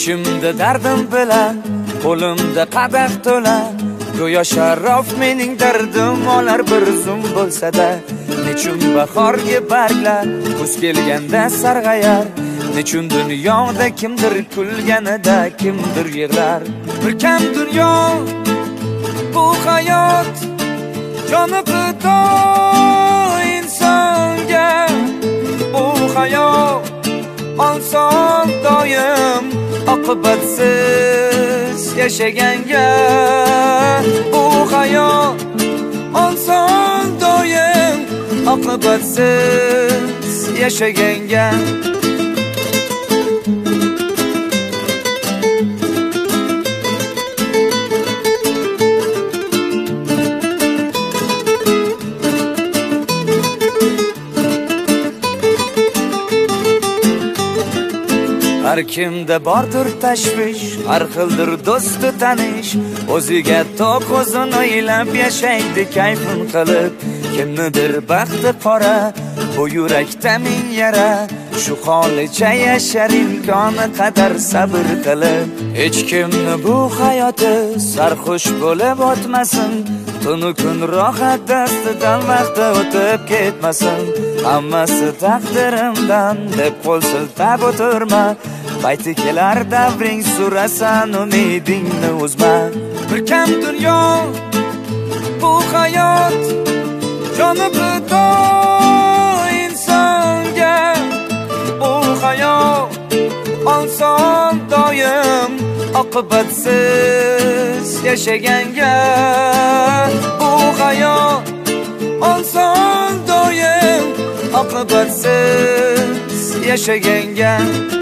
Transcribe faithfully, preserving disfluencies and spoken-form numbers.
ichimda dardim bilan qo'limda qadah to'la go'yo sharof mening dardim olar bir zum bo'lsa-da nechun bahorgi barglar kuz kelganda sarg'ayar nechun dunyoda kimdir kulganida kimdir yig'lar bir kam dunyo bu hayot joni fido insonga bu hayot oson doim oqibatsiz yashaganga bu hayot oson doim oqibatsiz yashaganga har kimda bordir tashvish har xildir do'sti tanish o'ziga to'q o'zini o'ylab yashaydi kayfin qilib kimnidir baxti qora bu yurakda ming yara shu holicha yashar imkoni qadar sabr qilib hech kimni bu hayoti sarxush bo'lib o'tmasin tunu kun rohat dastidan vaqti o'tib ketmasin hammasi taqdirimdan deb qo'l siltab o'tirma payti kelar davring surasan umidingni uzma bir kam dunyo bu hayot joni fido insonga bu hayot oson doim oqibatsiz yashaganga bu hayot oson doim oqibatsiz yashaganga